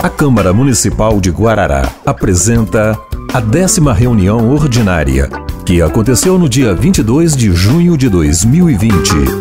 A Câmara Municipal de Guarará apresenta a 10ª reunião ordinária, que aconteceu no dia 22 de junho de 2020.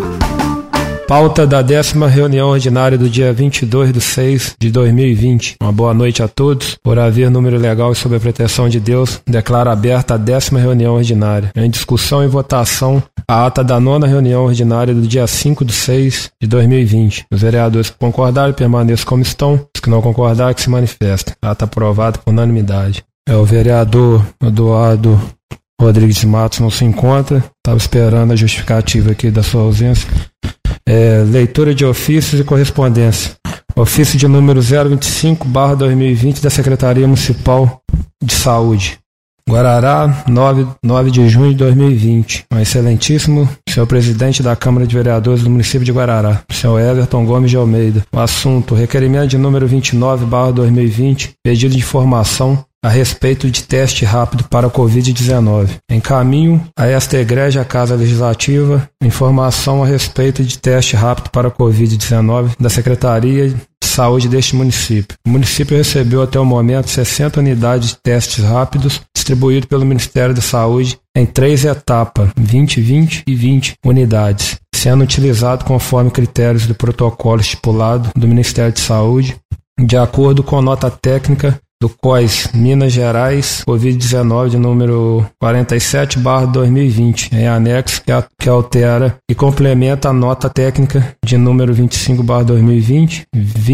Pauta da 10ª reunião ordinária do dia 22/6 de 2020. Uma boa noite a todos. Por haver número legal e sob a proteção de Deus, declaro aberta a 10ª reunião ordinária. Em discussão e votação, a ata da 9ª reunião ordinária do dia 5/6 de 2020. Os vereadores que concordarem permaneçam como estão. Os que não concordarem que se manifestem. Ata aprovada por unanimidade. O vereador Eduardo Rodrigues de Matos não se encontra. Estava esperando a justificativa aqui da sua ausência. Leitura de ofícios e correspondência. Ofício de número 025/2020 da Secretaria Municipal de Saúde. Guarará, 9 de junho de 2020. Um excelentíssimo senhor presidente da Câmara de Vereadores do município de Guarará, senhor Everton Gomes de Almeida. O assunto: requerimento de número 29/2020, pedido de informação a respeito de teste rápido para a Covid-19. Encaminho a esta Igreja Casa Legislativa informação a respeito de teste rápido para a Covid-19 da Secretaria de Saúde deste município. O município recebeu até o momento 60 unidades de testes rápidos distribuídos pelo Ministério da Saúde em 3 etapas, 20, 20 e 20 unidades, sendo utilizado conforme critérios do protocolo estipulado do Ministério de Saúde, de acordo com nota técnica do COIS Minas Gerais, Covid-19 de número 47/2020, em anexo que altera e complementa a nota técnica de número 25/2020,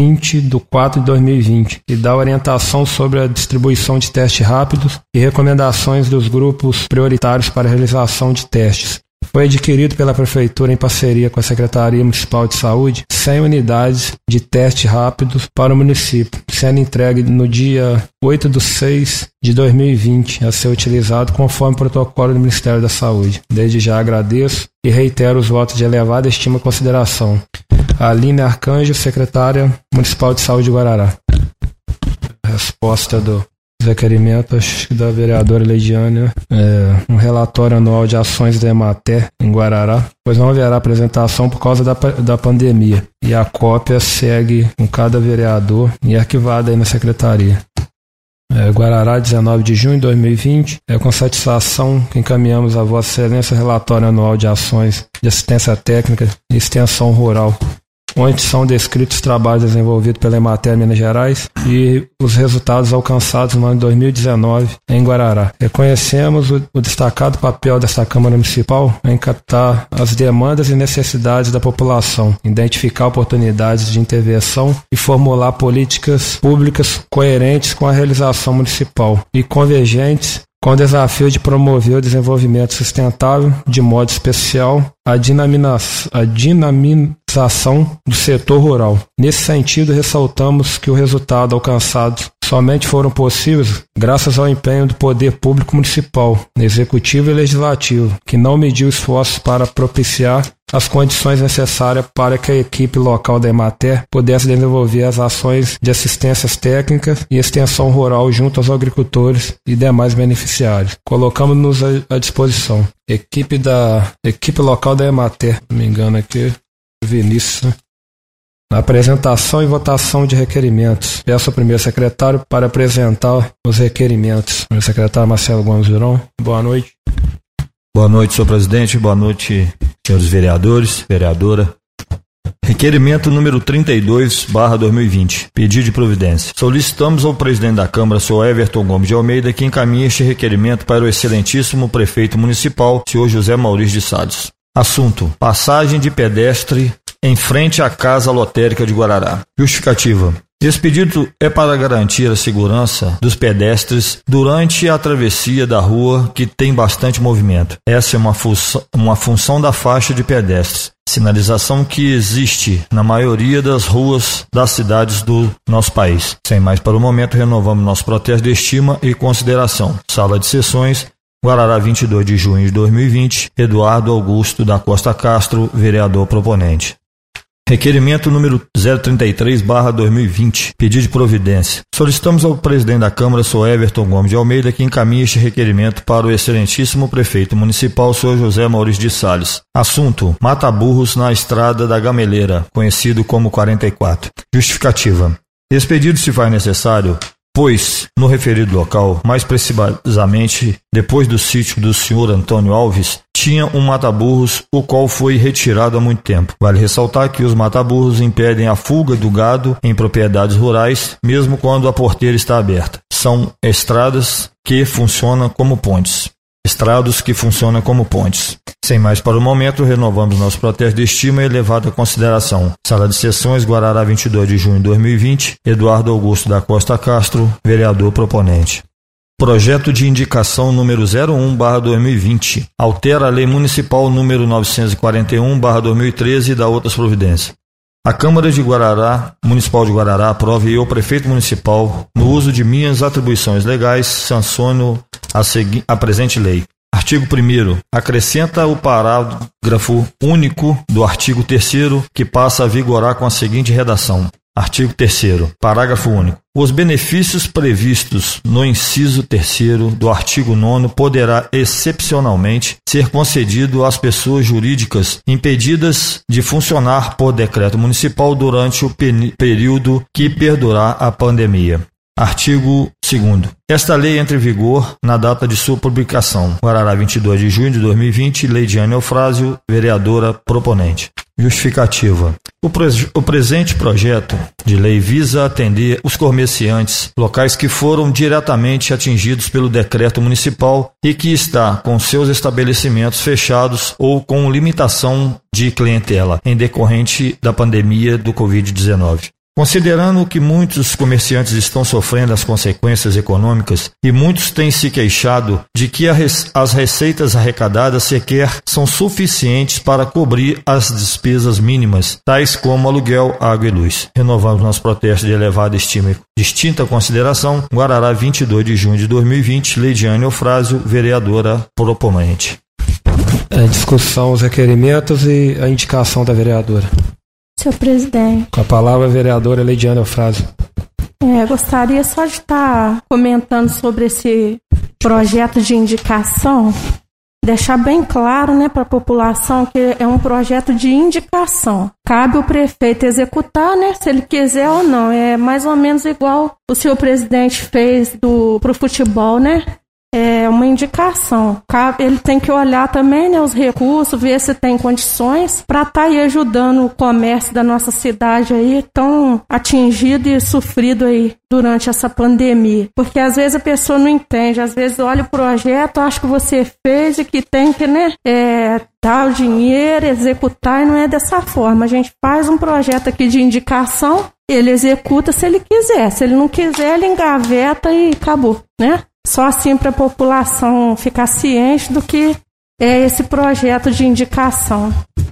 20/4/2020, e dá orientação sobre a distribuição de testes rápidos e recomendações dos grupos prioritários para a realização de testes. Foi adquirido pela Prefeitura em parceria com a Secretaria Municipal de Saúde 100 unidades de teste rápidos para o município, sendo entregue no dia 8/6 de 2020 a ser utilizado conforme o protocolo do Ministério da Saúde. Desde já agradeço e reitero os votos de elevada estima e consideração. Aline Arcanjo, secretária Municipal de Saúde de Guarará. Resposta dos requerimentos da vereadora Leidiane, um relatório anual de ações da Emater em Guarará, pois não haverá apresentação por causa da pandemia, e a cópia segue com cada vereador e arquivada aí na secretaria. Guarará, 19 de junho de 2020. Com satisfação que encaminhamos a Vossa Excelência o relatório anual de ações de assistência técnica e extensão rural, onde são descritos os trabalhos desenvolvidos pela Emater Minas Gerais e os resultados alcançados no ano de 2019 em Guarará. Reconhecemos o destacado papel desta Câmara Municipal em captar as demandas e necessidades da população, identificar oportunidades de intervenção e formular políticas públicas coerentes com a realização municipal e convergentes com o desafio de promover o desenvolvimento sustentável, de modo especial a dinamização do setor rural. Nesse sentido, ressaltamos que os resultados alcançados somente foram possíveis graças ao empenho do poder público municipal, executivo e legislativo, que não mediu esforços para propiciar as condições necessárias para que a equipe local da Emater pudesse desenvolver as ações de assistências técnicas e extensão rural junto aos agricultores e demais beneficiários. Colocamos-nos à disposição. Equipe local da Emater, não me engano aqui, Vinícius, né? Na apresentação e votação de requerimentos, peço ao primeiro secretário para apresentar os requerimentos. Primeiro secretário Marcelo Gomes Virão, boa noite. Boa noite, senhor presidente, boa noite, senhores vereadores, vereadora. Requerimento número 32/2020, pedido de providência. Solicitamos ao presidente da Câmara, senhor Everton Gomes de Almeida, que encaminhe este requerimento para o excelentíssimo prefeito municipal, senhor José Maurício de Salles. Assunto: passagem de pedestre em frente à Casa Lotérica de Guarará. Justificativa: esse pedido é para garantir a segurança dos pedestres durante a travessia da rua, que tem bastante movimento. Essa é uma função da faixa de pedestres, sinalização que existe na maioria das ruas das cidades do nosso país. Sem mais para o momento, renovamos nosso protesto de estima e consideração. Sala de sessões, Guarará, 22 de junho de 2020, Eduardo Augusto da Costa Castro, vereador proponente. Requerimento número 033/2020, pedido de providência. Solicitamos ao presidente da Câmara, senhor Everton Gomes de Almeida, que encaminhe este requerimento para o excelentíssimo prefeito municipal, senhor José Maurício de Salles. Assunto: mata-burros na estrada da Gameleira, conhecido como 44. Justificativa: Esse pedido se faz necessário, pois, no referido local, mais precisamente depois do sítio do senhor Antônio Alves, tinha um mata-burros, o qual foi retirado há muito tempo. Vale ressaltar que os mata-burros impedem a fuga do gado em propriedades rurais, mesmo quando a porteira está aberta. São estradas que funcionam como pontes. Sem mais para o momento, renovamos nosso protesto de estima e elevada consideração. Sala de Sessões, Guarará, 22 de junho de 2020. Eduardo Augusto da Costa Castro, vereador proponente. Projeto de indicação número 01/2020. Altera a Lei Municipal número 941/2013 e dá outras providências. A Câmara de Guarará, Municipal de Guarará, aprova e eu, prefeito municipal, no uso de minhas atribuições legais, sanciono a presente lei. Artigo 1º. Acrescenta o parágrafo único do artigo 3º, que passa a vigorar com a seguinte redação. Artigo 3º. Parágrafo único. Os benefícios previstos no inciso 3º do artigo 9º poderá excepcionalmente ser concedido às pessoas jurídicas impedidas de funcionar por decreto municipal durante o período que perdurar a pandemia. Artigo 2º. Esta lei entra em vigor na data de sua publicação. Guarará, 22 de junho de 2020, Leidiane Eufrásio, vereadora proponente. Justificativa. O presente projeto de lei visa atender os comerciantes locais que foram diretamente atingidos pelo decreto municipal e que está com seus estabelecimentos fechados ou com limitação de clientela em decorrente da pandemia do Covid-19. Considerando que muitos comerciantes estão sofrendo as consequências econômicas e muitos têm se queixado de que as receitas arrecadadas sequer são suficientes para cobrir as despesas mínimas, tais como aluguel, água e luz. Renovamos nosso protesto de elevada estima e distinta consideração. Guarará, 22 de junho de 2020, Leidiane Eufrásio, vereadora proponente. Discussão, os requerimentos e a indicação da vereadora. Senhor presidente. Com a palavra a vereadora Leidiane Eufrásio. Gostaria só de estar comentando sobre esse projeto de indicação, deixar bem claro, para a população que é um projeto de indicação. Cabe o prefeito executar, se ele quiser ou não. É mais ou menos igual o senhor presidente fez pro futebol, É uma indicação. Ele tem que olhar também, os recursos, ver se tem condições para estar aí ajudando o comércio da nossa cidade aí, tão atingido e sofrido aí durante essa pandemia. Porque às vezes a pessoa não entende, às vezes olha o projeto, acha que você fez e que tem que, dar o dinheiro, executar, e não é dessa forma. A gente faz um projeto aqui de indicação, ele executa se ele quiser. Se ele não quiser, ele engaveta e acabou, Só assim para a população ficar ciente do que é esse projeto de indicação.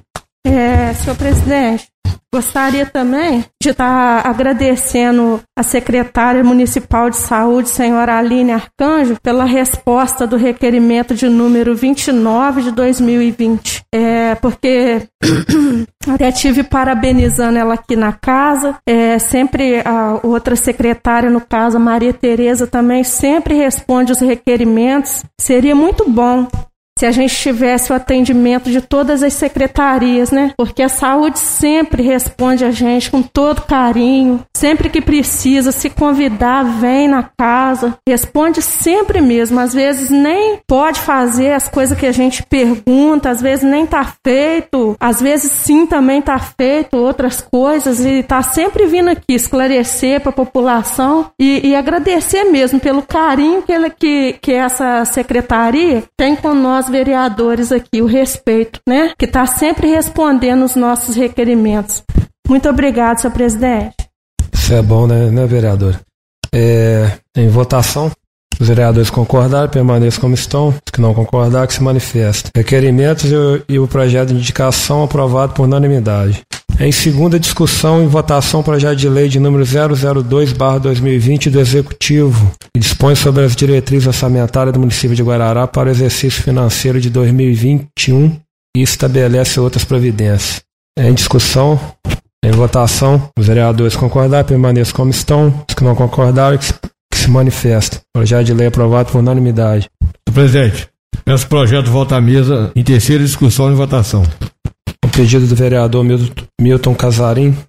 Senhor presidente, gostaria também de estar agradecendo a secretária municipal de saúde, senhora Aline Arcanjo, pela resposta do requerimento de número 29 de 2020. Porque até estive parabenizando ela aqui na casa, sempre a outra secretária, no caso a Maria Tereza, também sempre responde os requerimentos. Seria muito bom se a gente tivesse o atendimento de todas as secretarias, Porque a saúde sempre responde a gente com todo carinho, sempre que precisa, se convidar, vem na casa, responde sempre mesmo. Às vezes nem pode fazer as coisas que a gente pergunta, às vezes nem tá feito, às vezes sim também tá feito outras coisas, e tá sempre vindo aqui esclarecer para a população e agradecer mesmo pelo carinho que essa secretaria tem com nós vereadores aqui, o respeito, que está sempre respondendo os nossos requerimentos. Muito obrigado, senhor presidente. Isso é bom, né, vereador? Em votação, os vereadores concordarem, permaneçam como estão. Os que não concordar, que se manifestem. Requerimentos e o projeto de indicação aprovado por unanimidade. Em segunda discussão e votação, projeto de lei de número 002/2020 do Executivo, que dispõe sobre as diretrizes orçamentárias do município de Guarará para o exercício financeiro de 2021 e estabelece outras providências. Em discussão, em votação, os vereadores concordarem, permaneçam como estão. Os que não concordarem, que se manifestem. Projeto de lei aprovado por unanimidade. Senhor presidente, esse projeto volta à mesa em terceira discussão e votação. O pedido do vereador Milton Casarim,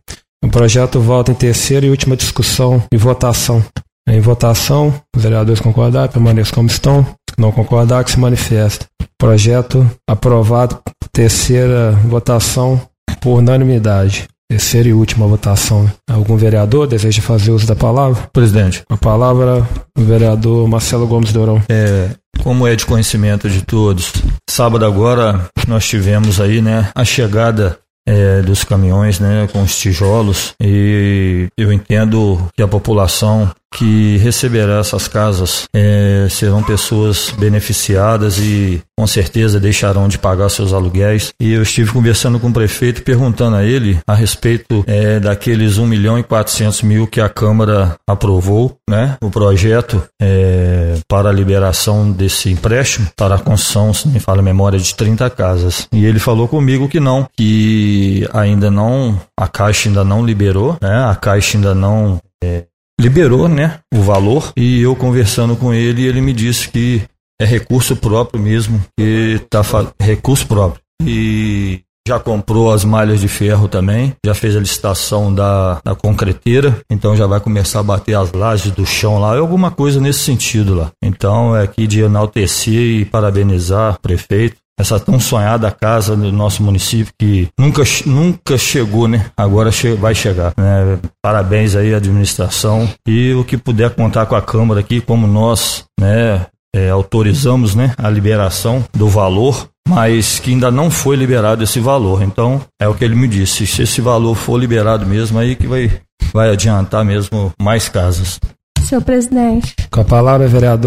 O projeto volta em terceira e última discussão e votação. Em votação, os vereadores concordarem, permaneçam como estão. Se não concordar, que se manifesta. Projeto aprovado, terceira votação por unanimidade. Terceira e última votação. Algum vereador deseja fazer uso da palavra? Presidente. A palavra, o vereador Marcelo Gomes Dourão. Como é de conhecimento de todos, sábado agora nós tivemos aí, né, a chegada dos caminhões, né, com os tijolos, e eu entendo que a população que receberá essas casas serão pessoas beneficiadas e com certeza deixarão de pagar seus aluguéis. E eu estive conversando com o prefeito, perguntando a ele a respeito daqueles 1.400.000 que a Câmara aprovou, né, o projeto para a liberação desse empréstimo para a construção, se me falha a memória, de 30 casas. E ele falou comigo que não, que ainda não, a Caixa ainda não liberou, né, a Caixa ainda não liberou, né, o valor. E eu conversando com ele, ele me disse que é recurso próprio mesmo, que recurso próprio. E já comprou as malhas de ferro também, já fez a licitação da concreteira, então já vai começar a bater as lajes do chão lá, alguma coisa nesse sentido lá. Então é aqui de enaltecer e parabenizar o prefeito. Essa tão sonhada casa do nosso município que nunca chegou, né? Agora vai chegar, né? Parabéns aí à administração, e o que puder contar com a Câmara aqui, como nós, né, autorizamos, né, a liberação do valor, mas que ainda não foi liberado esse valor. Então é o que ele me disse, se esse valor for liberado mesmo, aí que vai adiantar mesmo mais casas. Senhor presidente. Com a palavra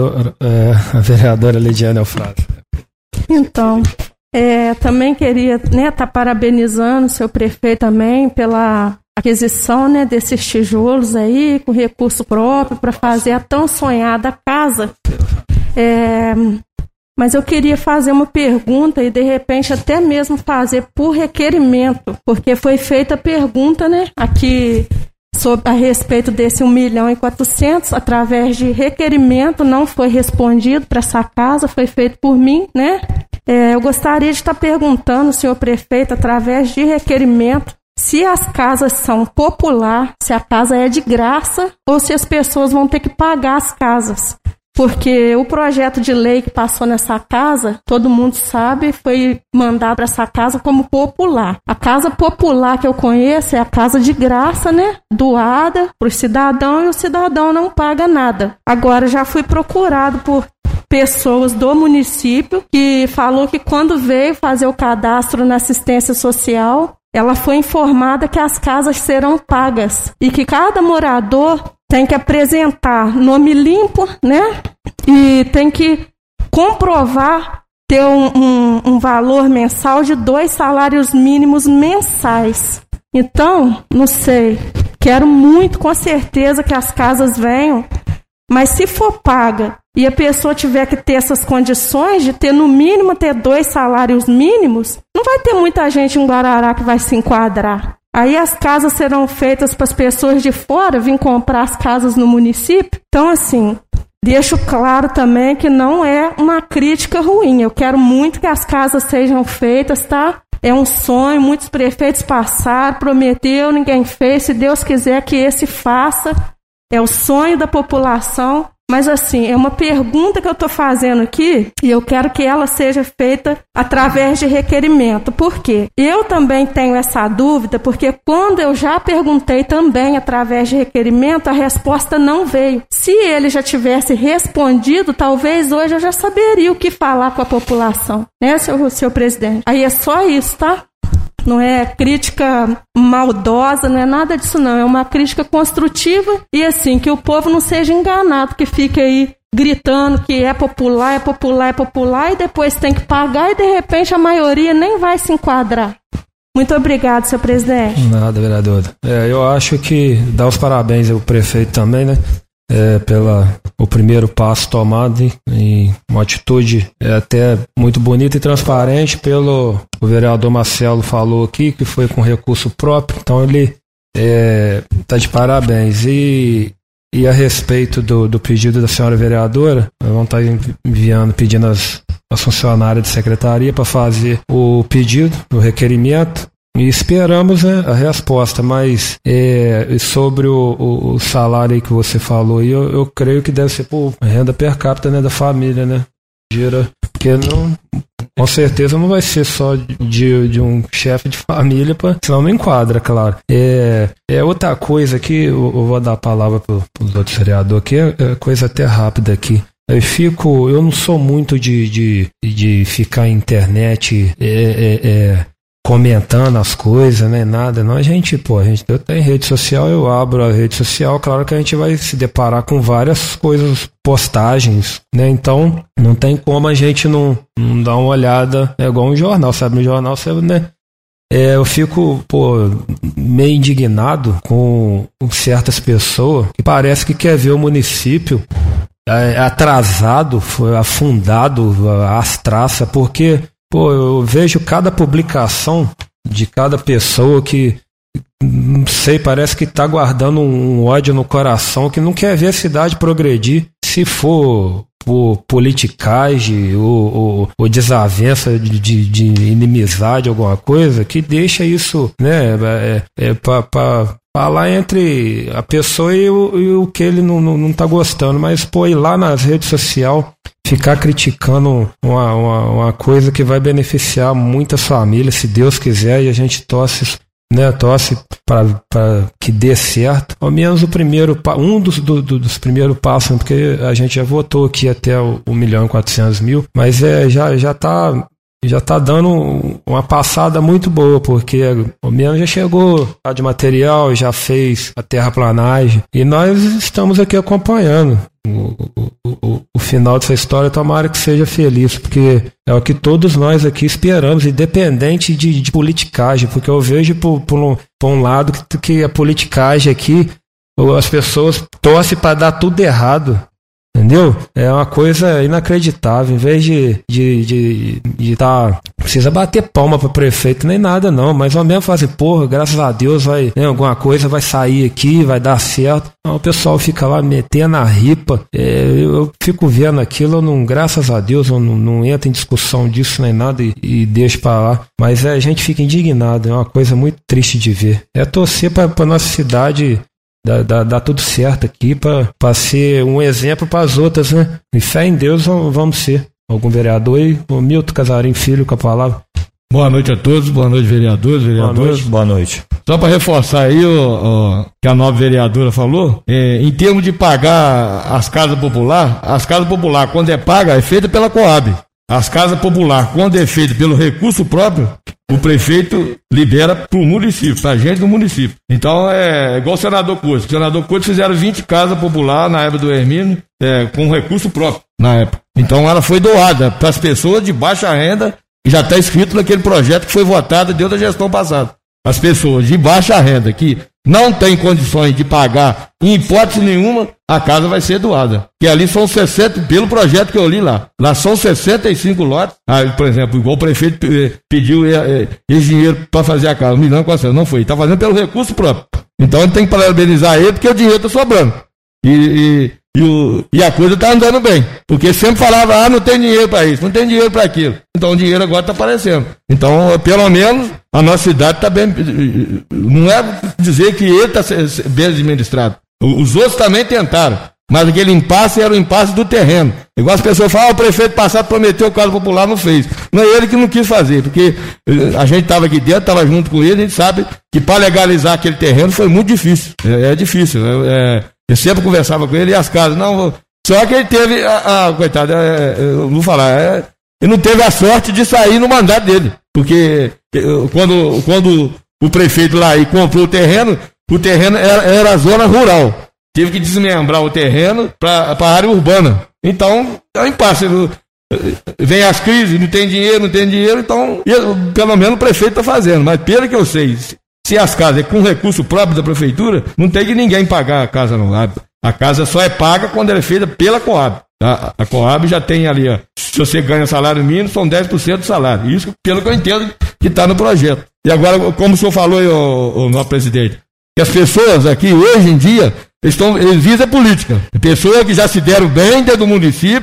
a vereadora Lidiane Eufrásio. Então, também queria, né, tá parabenizando o seu prefeito também pela aquisição, né, desses tijolos aí, com recurso próprio, para fazer a tão sonhada casa. Mas eu queria fazer uma pergunta e, de repente, até mesmo fazer por requerimento, porque foi feita a pergunta, né, aqui a respeito desse 1.400.000, através de requerimento, não foi respondido para essa casa, foi feito por mim, né? Eu gostaria de estar perguntando, senhor prefeito, através de requerimento, se as casas são popular, se a casa é de graça ou se as pessoas vão ter que pagar as casas. Porque o projeto de lei que passou nessa casa, todo mundo sabe, foi mandado para essa casa como popular. A casa popular que eu conheço é a casa de graça, né? Doada para o cidadão, e o cidadão não paga nada. Agora, já fui procurado por pessoas do município que falou que quando veio fazer o cadastro na assistência social, ela foi informada que as casas serão pagas e que cada morador tem que apresentar nome limpo, né? E tem que comprovar ter um valor mensal de 2 salários mínimos mensais. Então, não sei, quero muito, com certeza, que as casas venham, mas se for paga e a pessoa tiver que ter essas condições de ter, no mínimo, ter 2 salários mínimos, não vai ter muita gente em Guarará que vai se enquadrar. Aí as casas serão feitas para as pessoas de fora vir comprar as casas no município. Então, assim, deixo claro também que não é uma crítica ruim. Eu quero muito que as casas sejam feitas, tá? É um sonho, muitos prefeitos passaram, prometeu, ninguém fez. Se Deus quiser que esse faça, é o sonho da população. Mas, assim, é uma pergunta que eu estou fazendo aqui e eu quero que ela seja feita através de requerimento. Por quê? Eu também tenho essa dúvida, porque quando eu já perguntei também através de requerimento, a resposta não veio. Se ele já tivesse respondido, talvez hoje eu já saberia o que falar com a população, né, seu presidente? Aí é só isso, tá? Não é crítica maldosa, não é nada disso não, é uma crítica construtiva e assim, que o povo não seja enganado, que fique aí gritando que é popular, é popular, é popular e depois tem que pagar e de repente a maioria nem vai se enquadrar. Muito obrigado, senhor presidente. Nada, vereador. Eu acho que dá os parabéns ao prefeito também, né? O primeiro passo tomado em uma atitude até muito bonita e transparente o vereador Marcelo falou aqui, que foi com recurso próprio, então ele está de parabéns. E a respeito do pedido da senhora vereadora, nós vamos estar pedindo às funcionárias de secretaria para fazer o pedido, o requerimento, E esperamos, né, a resposta, mas sobre o salário aí que você falou, eu creio que deve ser por renda per capita, né, da família, né? Porque não, com certeza não vai ser só de um chefe de família, senão não enquadra, claro. Outra coisa aqui, eu vou dar a palavra para os outros vereadores aqui, é coisa até rápida aqui. Eu não sou muito de ficar na internet comentando as coisas, né? Nada, não. A gente tem rede social, eu abro a rede social, claro que a gente vai se deparar com várias coisas, postagens, né? Então, não tem como a gente não dar uma olhada, igual um jornal, sabe? No jornal, né? Eu fico, meio indignado com certas pessoas que parece que quer ver o município atrasado, afundado, as traças, porque eu vejo cada publicação de cada pessoa que, não sei, parece que está guardando um ódio no coração, que não quer ver a cidade progredir. Se for por politicagem ou desavença de inimizade, alguma coisa, que deixa isso, né, para falar entre a pessoa e o que ele não está gostando, mas ir lá nas redes sociais, ficar criticando uma coisa que vai beneficiar muitas famílias, se Deus quiser, e a gente torce para que dê certo, ao menos um dos primeiros passos, porque a gente já votou aqui até o 1.400.000, mas já está dando uma passada muito boa, porque ao menos já chegou a de material, já fez a terraplanagem, e nós estamos aqui acompanhando o final dessa história. Tomara que seja feliz, porque é o que todos nós aqui esperamos, independente de politicagem, porque eu vejo por um lado que a politicagem aqui, as pessoas torcem para dar tudo errado. Entendeu? É uma coisa inacreditável. Em vez de precisa bater palma para prefeito nem nada, não, mas ao mesmo fazer, graças a Deus alguma coisa vai sair aqui, vai dar certo. Não, o pessoal fica lá metendo a ripa. Eu fico vendo aquilo, graças a Deus eu não entro em discussão disso nem nada e deixo para lá, mas a gente fica indignado. É uma coisa muito triste de ver. É torcer para nossa cidade dá tudo certo aqui, para ser um exemplo para as outras, né? E fé em Deus vamos ser. Algum vereador aí? O Milton Casarim Filho com a palavra. Boa noite a todos, boa noite, vereadores. Boa noite. Só para reforçar aí o que a nova vereadora falou, em termos de pagar as casas populares, quando é paga, é feita pela Coab. As casas populares, quando é feita pelo recurso próprio, o prefeito libera para o município, para a gente do município. Então é igual o senador Couto. O senador Couto fizeram 20 casas populares na época do Hermínio, com recurso próprio na época. Então ela foi doada para as pessoas de baixa renda, e já está escrito naquele projeto que foi votado desde a gestão passada. As pessoas de baixa renda que não têm condições de pagar, em hipótese nenhuma, a casa vai ser doada. Que ali são 60, pelo projeto que eu li lá são 65 lotes. Por exemplo, igual o prefeito pediu esse dinheiro para fazer a casa, 1.400.000, não foi. Está fazendo pelo recurso próprio. Então ele tem que parabenizar ele, porque o dinheiro está sobrando. E a coisa está andando bem. Porque sempre falava, não tem dinheiro para isso, não tem dinheiro para aquilo. Então o dinheiro agora está aparecendo. Então, pelo menos, a nossa cidade está bem. Não é dizer que ele está bem administrado. Os outros também tentaram. Mas aquele impasse era o impasse do terreno. Igual as pessoas falam, o prefeito passado prometeu o quadro popular, não fez. Não é ele que não quis fazer, porque a gente estava aqui dentro, estava junto com ele, a gente sabe que para legalizar aquele terreno foi muito difícil. É difícil. Eu sempre conversava com ele e as casas, só que ele teve, coitado, eu vou falar, ele não teve a sorte de sair no mandato dele, porque quando o prefeito lá e comprou o terreno era a zona rural, teve que desmembrar o terreno para a área urbana, então é um impasse, vem as crises, não tem dinheiro, então pelo menos o prefeito está fazendo, mas pelo que eu sei, se as casas é com recurso próprio da prefeitura, não tem que ninguém pagar a casa, não. A casa só é paga quando ela é feita pela Coab. Tá? A Coab já tem ali, se você ganha salário mínimo, são 10% do salário. Isso pelo que eu entendo que está no projeto. E agora, como o senhor falou, o nosso presidente, que as pessoas aqui, hoje em dia, eles visam a política. Pessoas que já se deram bem dentro do município,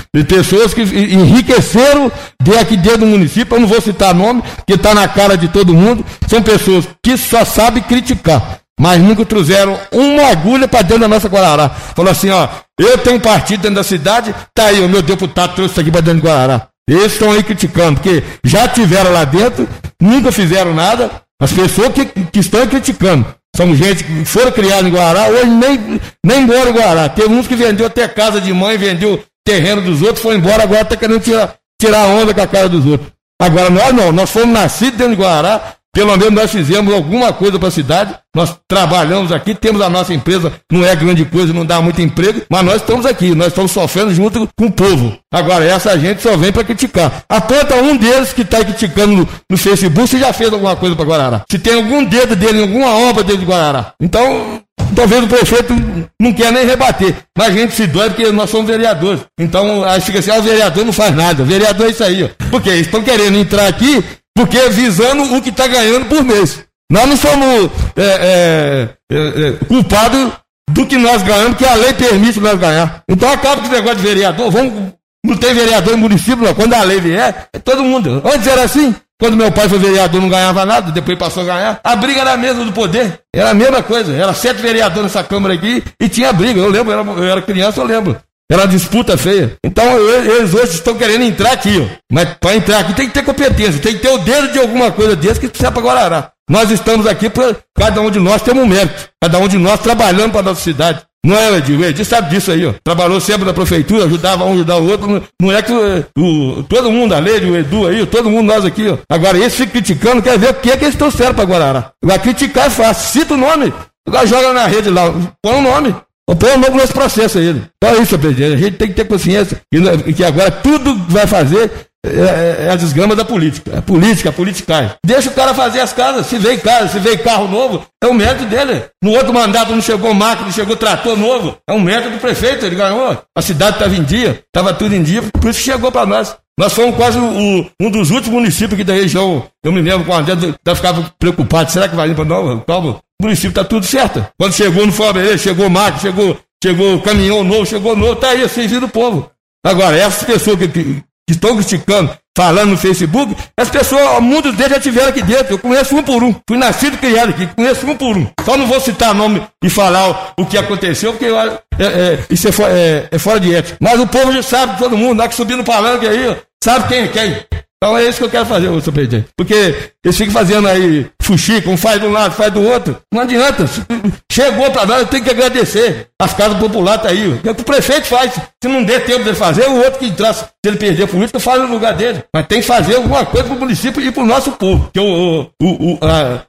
de pessoas que enriqueceram aqui dentro do município. Eu não vou citar nome, que está na cara de todo mundo. São pessoas que só sabem criticar, mas nunca trouxeram uma agulha para dentro da nossa Guarará. Falou assim, ó, eu tenho um partido dentro da cidade, tá aí, o meu deputado trouxe isso aqui para dentro de Guarará. Eles estão aí criticando, porque já tiveram lá dentro, nunca fizeram nada. As pessoas que estão criticando são gente que foram criadas em Guarará, hoje nem moram em Guarará. Teve uns que vendeu até casa de mãe, vendeu terreno dos outros, foi embora, agora está querendo tirar onda com a cara dos outros. Agora nós não, nós fomos nascidos dentro de Guarará, pelo menos nós fizemos alguma coisa para a cidade, nós trabalhamos aqui, temos a nossa empresa, não é grande coisa, não dá muito emprego, mas nós estamos aqui, nós estamos sofrendo junto com o povo. Agora essa gente só vem para criticar. Aponta um deles que está criticando no Facebook se já fez alguma coisa para Guarará, se tem algum dedo dele, alguma obra dentro de Guarará. Então, talvez o prefeito não quer nem rebater, mas a gente se dói porque nós somos vereadores. Então, aí fica assim, o vereador não faz nada, o vereador é isso aí, ó. Porque eles estão querendo entrar aqui porque visando o que está ganhando por mês. Nós não somos culpados do que nós ganhamos, que a lei permite nós ganhar. Então acaba com esse negócio de vereador. Não tem vereador em município, não. Quando a lei vier, é todo mundo. Antes era assim. Quando meu pai foi vereador, não ganhava nada, depois passou a ganhar. A briga era a mesma do poder. Era a mesma coisa. Era 7 vereadores nessa Câmara aqui e tinha briga. Eu lembro, eu era criança, eu lembro. Era uma disputa feia. Então eles hoje estão querendo entrar aqui, ó. Mas para entrar aqui tem que ter competência, tem que ter o dedo de alguma coisa desse que precisa para Guarará. Nós estamos aqui para cada um de nós temos um mérito. Cada um de nós trabalhando para a nossa cidade. Não é, Edil? O Edil sabe disso aí, ó. Trabalhou sempre na prefeitura, ajudava um, ajudava o outro. Não é que todo mundo, a Leide, o Edu aí, todo mundo nós aqui, ó. Agora eles ficam criticando, quer ver o que eles estão certos para Guarará. Agora criticar é fácil. Cita o nome. Agora joga na rede lá. Põe o nome. Põe o nome no nosso processo aí. Então é isso, presidente. A gente tem que ter consciência que agora tudo vai fazer é a desgrama da política. É política, a politicagem. Deixa o cara fazer as casas. Se veio casa, se veio carro novo, é o mérito dele. No outro mandato não chegou máquina, não chegou trator novo. É um mérito do prefeito. Ele ganhou. A cidade estava em dia, estava tudo em dia, por isso que chegou para nós. Nós fomos quase um dos últimos municípios aqui da região. Eu me lembro quando eu ficava preocupado. Será que vai vir para nós? Calma. O município está tudo certo. Quando chegou, não foi a beleza, chegou máquina, chegou caminhão novo, chegou novo, está aí, servindo o povo. Agora, essas pessoas que estão criticando, falando no Facebook, as pessoas, muitos deles já tiveram aqui dentro. Eu conheço um por um. Fui nascido e criado aqui, conheço um por um. Só não vou citar nome e falar o que aconteceu, porque isso é fora de ética. Mas o povo já sabe, todo mundo, lá que subindo no palanque aí, sabe quem é quem. Então é isso que eu quero fazer, senhor presidente. Porque eles ficam fazendo aí fuxico, um faz de um lado, faz do outro. Não adianta. Chegou para nós, eu tenho que agradecer. As casas populares tá aí. O que o prefeito faz? Se não der tempo dele fazer, o outro que entrar, se ele perder a política, faz no lugar dele. Mas tem que fazer alguma coisa para o município e para o nosso povo. Que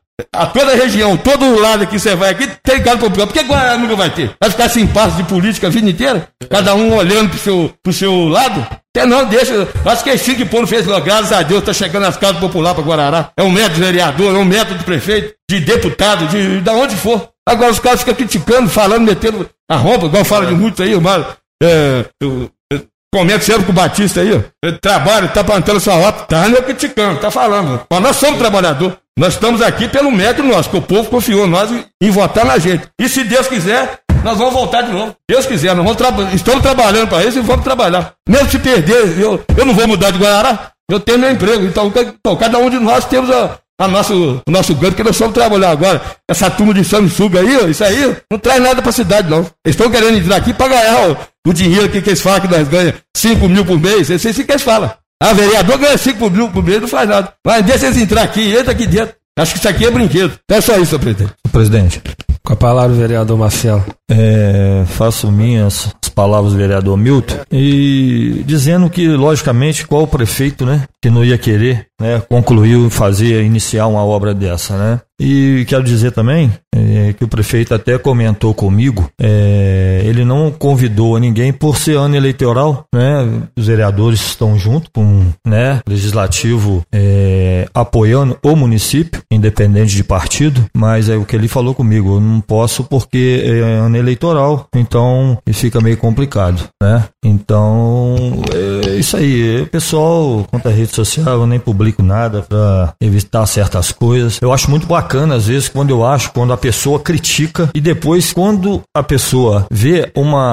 a toda a região, todo lado que você vai aqui, tem casa popular. Por que Guarará nunca vai ter? Vai ficar sem passo de política a vida inteira? Cada um olhando pro seu lado? Até não, deixa. Acho que esse que Paulo fez, graças a Deus, está chegando as casas populares para Guarará. É um método de vereador, é um método de prefeito, de deputado, de onde for. Agora os caras ficam criticando, falando, metendo a rompa, igual fala de muitos aí, mas comenta sempre com o Batista aí, ó. Ele trabalha, tá plantando sua horta, tá criticando, tá falando. Mas nós somos trabalhadores. Nós estamos aqui pelo mérito nosso, que o povo confiou em nós em votar na gente. E se Deus quiser, nós vamos voltar de novo. Deus quiser, nós estamos trabalhando para isso e vamos trabalhar. Mesmo se perder, eu não vou mudar de Guarará, eu tenho meu emprego. Então cada um de nós temos o nosso ganho, porque nós somos trabalhar agora. Essa turma de sanguessuga aí, ó, isso aí, não traz nada para a cidade, não. Eles estão querendo entrar aqui para ganhar o dinheiro que eles falam que nós ganhamos 5 mil por mês. Esse que eles falam. A vereador ganha 5 mil por mês, não faz nada. Mas deixa eles entrar aqui, entra aqui dentro. Acho que isso aqui é brinquedo. É só isso, senhor presidente. Presidente. Com a palavra, vereador Marcelo. Faço minhas as palavras do vereador Milton e dizendo que, logicamente, qual o prefeito, né, que não ia querer, né, concluir, iniciar uma obra dessa, né? E quero dizer também que o prefeito até comentou comigo, ele não convidou ninguém por ser ano eleitoral, né? Os vereadores estão junto com, né, legislativo apoiando o município, independente de partido, mas é o que ele falou comigo, eu não posso porque é ano eleitoral, então fica meio complicado, né? Então, é isso aí. Pessoal, quanto à rede social, eu nem publico nada para evitar certas coisas. Eu acho muito bacana, às vezes, quando a pessoa critica e depois, quando a pessoa vê uma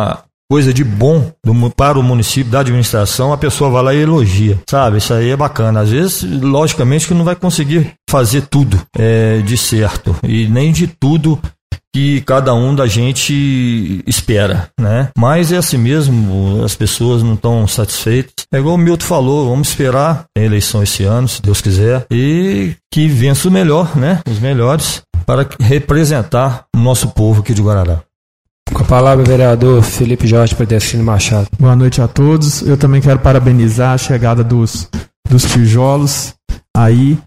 coisa de bom para o município, da administração, a pessoa vai lá e elogia, sabe? Isso aí é bacana. Às vezes, logicamente, que não vai conseguir fazer tudo de certo, e nem de tudo que cada um da gente espera, né? Mas é assim mesmo, as pessoas não estão satisfeitas. É igual o Milton falou, vamos esperar a eleição esse ano, se Deus quiser, e que vença o melhor, né? Os melhores, para representar o nosso povo aqui de Guarará. Com a palavra, o vereador Felipe Jorge Predestino Machado. Boa noite a todos. Eu também quero parabenizar a chegada dos tijolos aí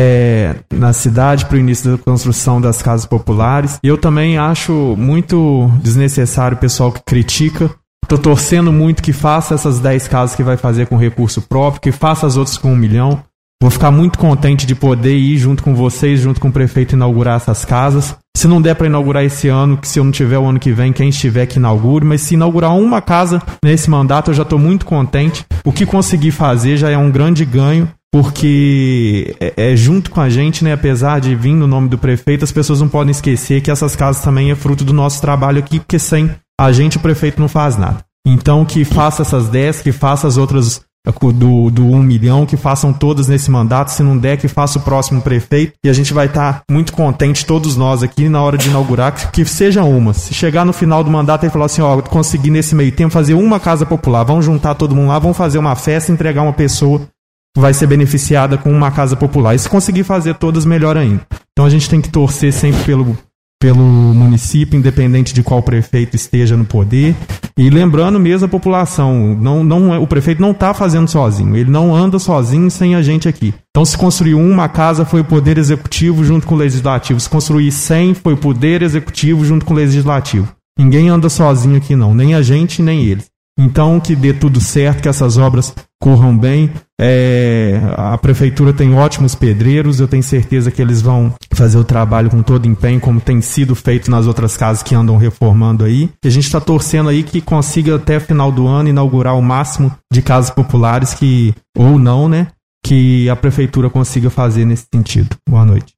na cidade para o início da construção das casas populares. Eu também acho muito desnecessário o pessoal que critica. Estou torcendo muito que faça essas 10 casas que vai fazer com recurso próprio, que faça as outras com 1 milhão. Vou ficar muito contente de poder ir junto com vocês, junto com o prefeito, inaugurar essas casas. Se não der para inaugurar esse ano, que se eu não tiver o ano que vem, quem estiver que inaugure, mas se inaugurar uma casa nesse mandato, eu já estou muito contente. O que conseguir fazer já é um grande ganho, porque junto com a gente, né, apesar de vir no nome do prefeito, as pessoas não podem esquecer que essas casas também é fruto do nosso trabalho aqui, porque sem a gente o prefeito não faz nada. Então que faça essas 10, que faça as outras do 1 milhão, que façam todas nesse mandato. Se não der, que faça o próximo prefeito, e a gente vai estar muito contente, todos nós aqui, na hora de inaugurar, que seja uma. Se chegar no final do mandato e falar assim, consegui nesse meio tempo fazer uma casa popular, vamos juntar todo mundo lá, vamos fazer uma festa e entregar uma pessoa que vai ser beneficiada com uma casa popular. E se conseguir fazer todas, melhor ainda. Então a gente tem que torcer sempre pelo município, independente de qual prefeito esteja no poder. E lembrando mesmo a população, o prefeito não está fazendo sozinho, ele não anda sozinho sem a gente aqui. Então, se construiu uma casa, foi o Poder Executivo junto com o Legislativo. Se construir 100, foi o Poder Executivo junto com o Legislativo. Ninguém anda sozinho aqui não, nem a gente, nem eles. Então, que dê tudo certo, que essas obras corram bem. A prefeitura tem ótimos pedreiros, eu tenho certeza que eles vão fazer o trabalho com todo empenho, como tem sido feito nas outras casas que andam reformando aí. E a gente está torcendo aí que consiga até o final do ano inaugurar o máximo de casas populares ou não, né? Que a prefeitura consiga fazer nesse sentido. Boa noite.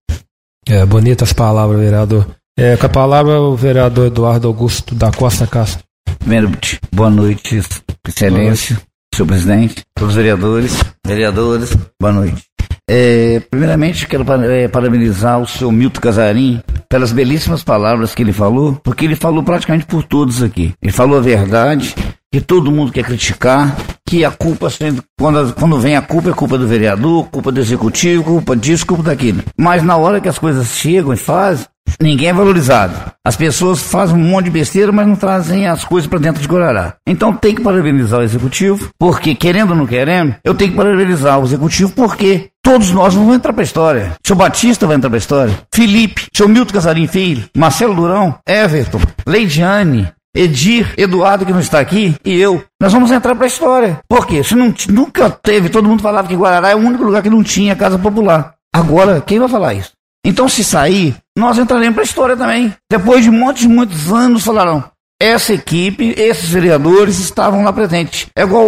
Bonitas palavras, vereador. Com a palavra, o vereador Eduardo Augusto da Costa Castro. Primeiro, boa noite, excelência, senhor presidente, todos os vereadores, boa noite. Primeiramente, quero parabenizar o senhor Milton Casarim pelas belíssimas palavras que ele falou, porque ele falou praticamente por todos aqui. Ele falou a verdade, que todo mundo quer criticar, que a culpa, quando vem a culpa é do vereador, culpa do executivo, culpa disso, culpa daquilo. Mas na hora que as coisas chegam e fazem, ninguém é valorizado. As pessoas fazem um monte de besteira, mas não trazem as coisas para dentro de Guarará. Então tem que parabenizar o executivo, porque querendo ou não querendo, eu tenho que parabenizar o executivo, porque todos nós vamos entrar para a história. Seu Batista vai entrar para a história, Felipe, seu Milton Casarim Filho, Marcelo Durão, Everton, Leidiane, Edir, Eduardo, que não está aqui, e eu. Nós vamos entrar para a história. Por quê? Se nunca teve, todo mundo falava que Guarará é o único lugar que não tinha casa popular. Agora, quem vai falar isso? Então, se sair, nós entraremos para a história também. Depois de muitos anos, falarão, essa equipe, esses vereadores estavam lá presentes. É igual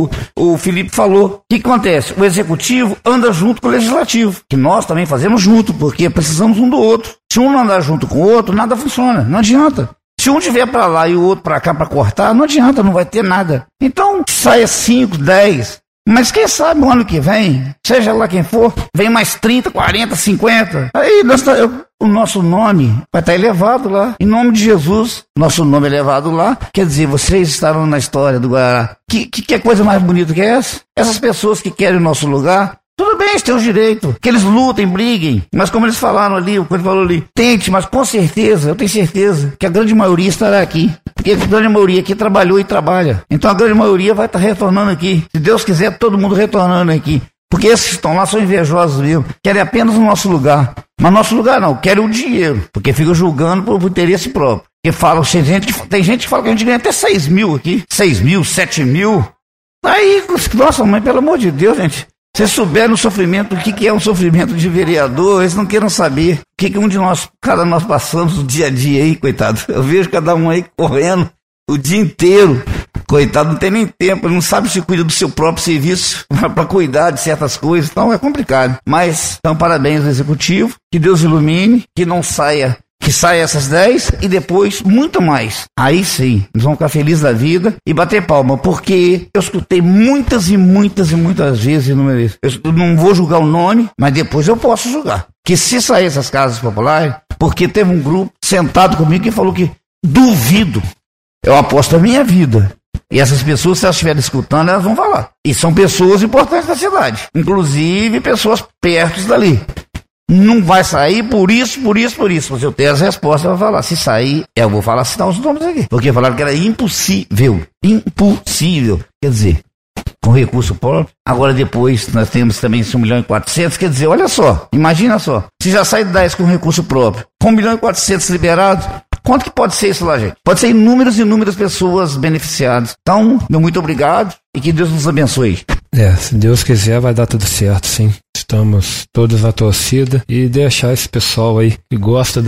o Felipe falou. O que acontece? O executivo anda junto com o legislativo, que nós também fazemos junto, porque precisamos um do outro. Se um não andar junto com o outro, nada funciona, não adianta. Se um estiver para lá e o outro para cá para cortar, não adianta, não vai ter nada. Então, saia 5, 10... Mas quem sabe o ano que vem, seja lá quem for, vem mais 30, 40, 50. Aí o nosso nome vai estar elevado lá. Em nome de Jesus, nosso nome é elevado lá. Quer dizer, vocês estarão na história do Guarará. Que coisa mais bonita que é essa? Essas pessoas que querem o nosso lugar, tudo bem, eles têm o direito. Que eles lutem, briguem. Mas como eles falaram ali, o que ele falou ali, tente, mas com certeza, eu tenho certeza, que a grande maioria estará aqui. Porque a grande maioria aqui trabalhou e trabalha. Então a grande maioria vai estar retornando aqui. Se Deus quiser, todo mundo retornando aqui. Porque esses que estão lá são invejosos mesmo. Querem apenas o nosso lugar. Mas nosso lugar não, querem o dinheiro. Porque ficam julgando por interesse próprio. Porque falam, tem gente que fala que a gente ganha até 6 mil aqui. 6 mil, 7 mil. Aí, nossa mãe, pelo amor de Deus, gente. Se souberem o sofrimento, o que é um sofrimento de vereador, eles não queiram saber o que cada nós passamos o dia a dia aí, coitado. Eu vejo cada um aí correndo o dia inteiro. Coitado, não tem nem tempo, ele não sabe se cuida do seu próprio serviço para cuidar de certas coisas, então é complicado. Mas, então, parabéns ao executivo, que Deus ilumine, que não saia Que saia essas 10 e depois muito mais. Aí sim, nós vamos ficar felizes da vida e bater palma, porque eu escutei muitas vezes, eu não vou julgar o nome, mas depois eu posso julgar. Que se sair essas casas populares, porque teve um grupo sentado comigo que falou que duvido, eu aposto a minha vida. E essas pessoas, se elas estiverem escutando, elas vão falar. E são pessoas importantes da cidade, inclusive pessoas perto dali. Não vai sair por isso. Mas eu tenho as respostas para falar. Se sair, eu vou falar, citar os nomes aqui. Porque falaram que era impossível. Impossível. Quer dizer, com recurso próprio. Agora depois nós temos também 1.400.000. Quer dizer, olha só, imagina só. Se já sai 10 com recurso próprio, com 1.400.000 liberados, quanto que pode ser isso lá, gente? Pode ser inúmeras pessoas beneficiadas. Então, meu muito obrigado e que Deus nos abençoe. Se Deus quiser, vai dar tudo certo, sim. Estamos todos na torcida e deixar esse pessoal aí que gosta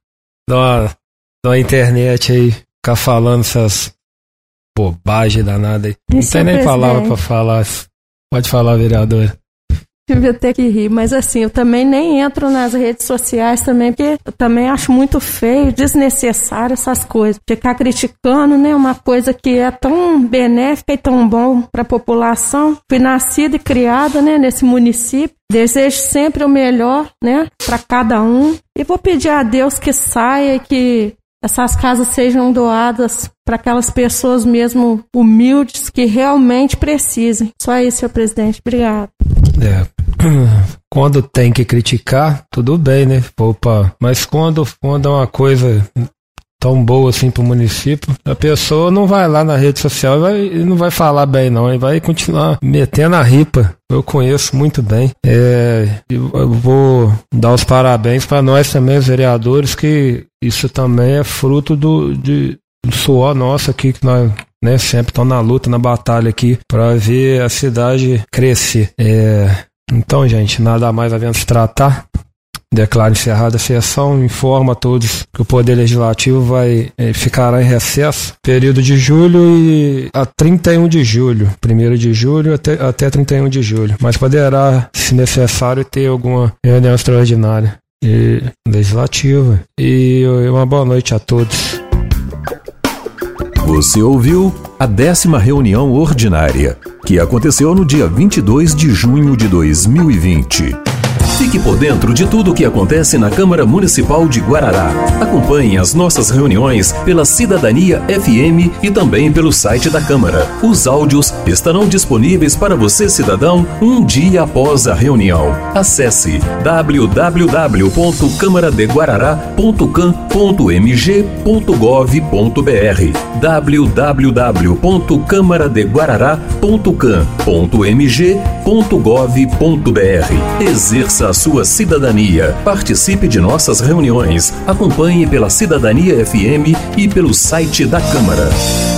da internet aí ficar falando essas bobagens danadas aí. Não tem nem palavra para falar. Pode falar, vereadora. Tive até que rir, mas assim, eu também nem entro nas redes sociais também, porque eu também acho muito feio, desnecessário essas coisas. Ficar criticando, né, uma coisa que é tão benéfica e tão bom para a população. Fui nascida e criada, né, nesse município. Desejo sempre o melhor, né, para cada um. E vou pedir a Deus que saia e que essas casas sejam doadas para aquelas pessoas mesmo humildes que realmente precisem. Só isso, senhor presidente. Obrigado. Quando tem que criticar, tudo bem, né? Opa, mas quando é uma coisa tão boa assim pro município, a pessoa não vai lá na rede social e não vai falar bem não, e vai continuar metendo a ripa. Eu conheço muito bem. Eu vou dar os parabéns para nós também, os vereadores, que isso também é fruto do suor nosso aqui, que nós, né, sempre estão na luta, na batalha aqui, para ver a cidade crescer. Então, gente, nada mais havendo se tratar. Declaro encerrada a sessão, informo a todos que o Poder Legislativo ficará em recesso, período de julho e a 31 de julho, 1º de julho até 31 de julho, mas poderá, se necessário, ter alguma reunião extraordinária e legislativa. E uma boa noite a todos. Você ouviu a 10ª reunião ordinária, que aconteceu no dia 22 de junho de 2020. Fique por dentro de tudo o que acontece na Câmara Municipal de Guarará. Acompanhe as nossas reuniões pela Cidadania FM e também pelo site da Câmara. Os áudios estarão disponíveis para você, cidadão, um dia após a reunião. Acesse www.camaradeguarará.cam.mg.gov.br www.camaradeguarará.cam.mg.gov.br. Exerça a sua cidadania. Participe de nossas reuniões. Acompanhe pela Cidadania FM e pelo site da Câmara.